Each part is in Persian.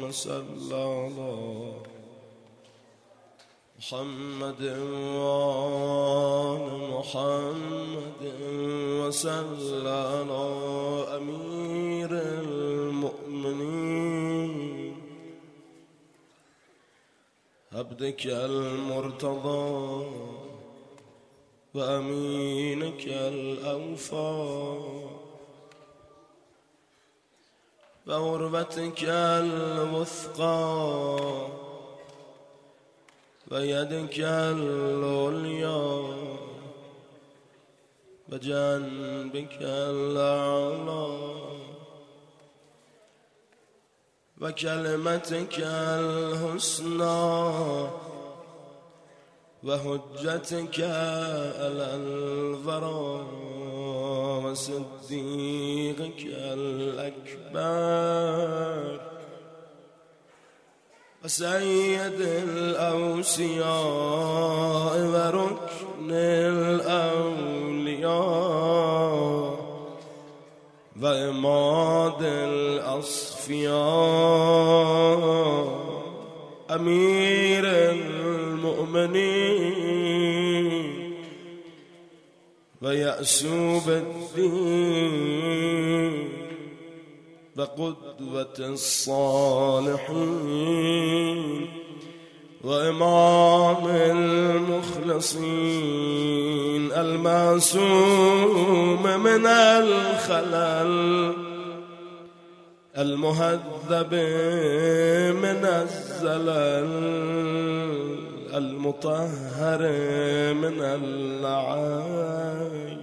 صل على محمد وآل محمد وصل على أمير المؤمنين عبدك المرتضى وأمينك الأوفى وعروتك الوثقى ويدك العليا وجنبك الأعلى وكلمتك الحسنى وحجتك على الورى وصديقك الأكبر وسيد الأوصياء وركن الأولياء وإماد الأصفياء أمير المؤمنين ويأسوب الدين وقدوة الصالحين وإمام المخلصين المعصوم من الخلل المهذب من الزلل المطهر من اللعاب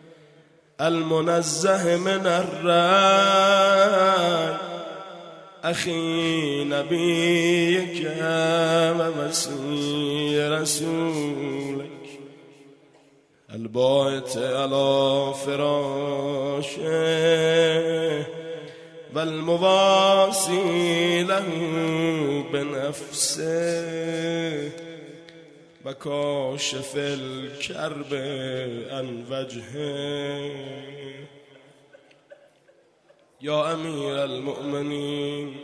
المنزه من الري أخي نبيك ومسيح رسولك البايت على فراشه والمواصي له بنفسه وكاشف الكرب عن وجهه یا امیر المؤمنین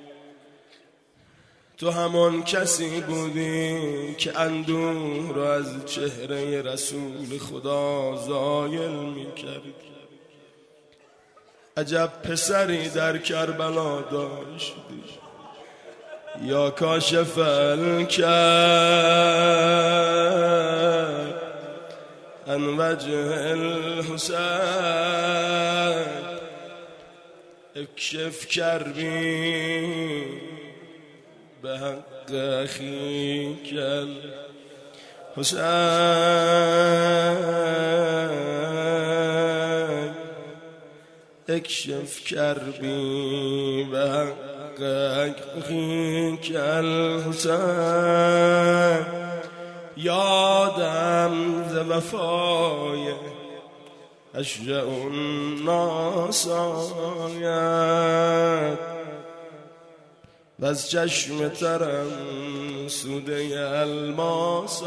تو همان کسی بودی که اندوه را از چهره رسول خدا زایل می کردی. عجب پسری در کربلا داشتی یا کاشف الکرب عن وجه الحسین اکشف کربی به حق اخیک الحسین اکشف کربی به حق اخیک الحسین یادم ز وفای اشجع الناس آید و از چشم ترم سوده الماس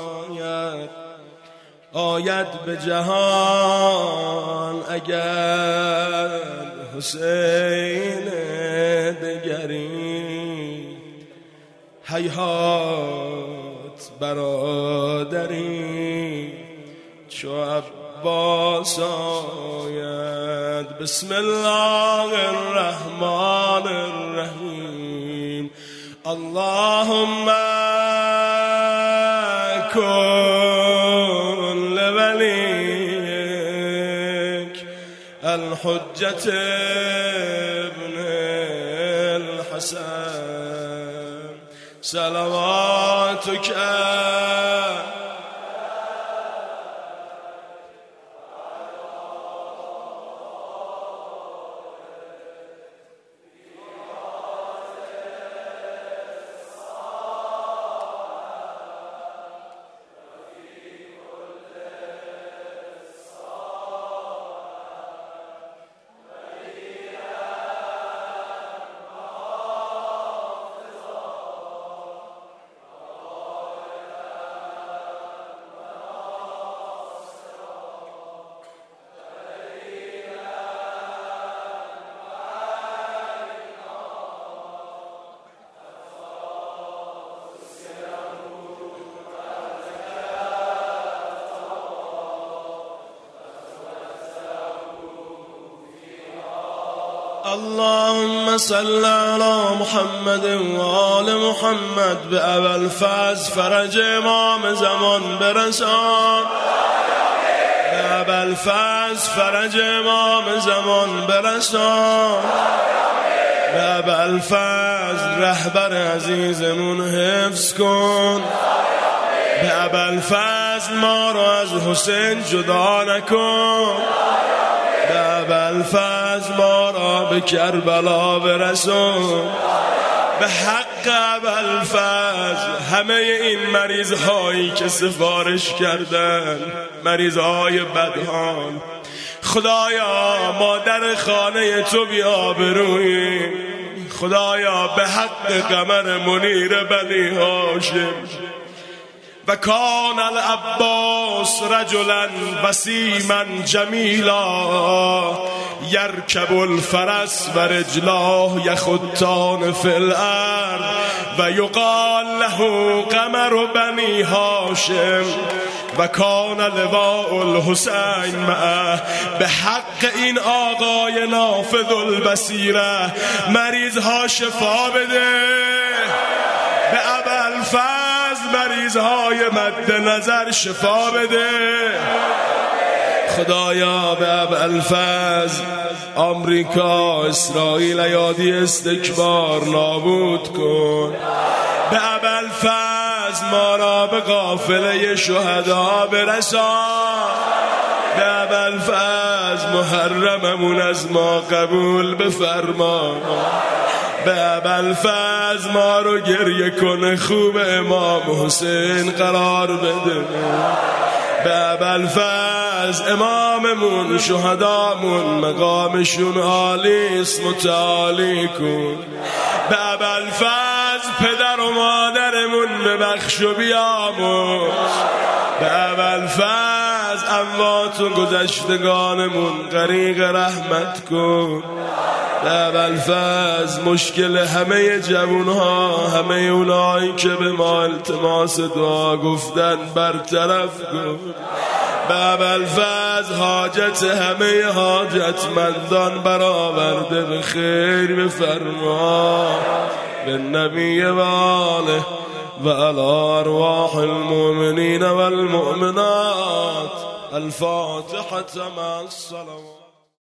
آید به جهان اگر حسین دگری هیهات برادری چو عباس آید. بسم الله الرحمن الرحیم اللهم کن لولیک الحجة ابن الحسن صلواتک اللهم صل على محمد و آل محمد. به ابوالفضل فرج امام زمان برسان، به ابوالفضل فرج امام زمان برسان، به ابوالفضل رهبر عزیزمون حفظ کن، به ابوالفضل ما رو از حسین جدا نکن، به ابوالفضل ما را به کربلا برسون. به حق ابوالفضل همه این مریض هایی که سفارش کردن، مریض های بدحال، خدایا ما در خانه تو بیابروییم. خدایا به حق قمر منیر بنی هاشم و کان العباس رجلا وسیما جمیلا یرکب الفرس و رجلاه یخطان فی الارض و یقال له قمر بنی هاشم و کان لواء الحسین معه. به حق این آقای نافذ البصیره مریض ها شفا بده، به ابوالفضل مریض های مد نظر شفا بده. خدایا به ابوالفضل آمریکا، اسرائیل، ایادی استکبار نابود کن. به ابوالفضل ما را به قافله شهدا برسان. به ابوالفضل محرممون از ما قبول بفرما. به ابوالفضل ما رو گریه کنه، خوب امام حسین قرار بده. به ابوالفضل اماممون، شهدامون مقامشون عالی است، متعالی کن. به ابوالفضل پدر و مادرمون ببخش و بیامرز. به ابوالفضل اموات و گذشتگانمون غریق رحمت کن. به ابوالفضل مشکل همه جوانها، همه اونایی که به ما التماس دعا گفتن برطرف کن. به ابوالفضل حاجت همه حاجتمندان برآورده به خیر بفرما. به نبی و آله و علی ارواح المؤمنین و المؤمنات. الفاتحة مع الصلوات.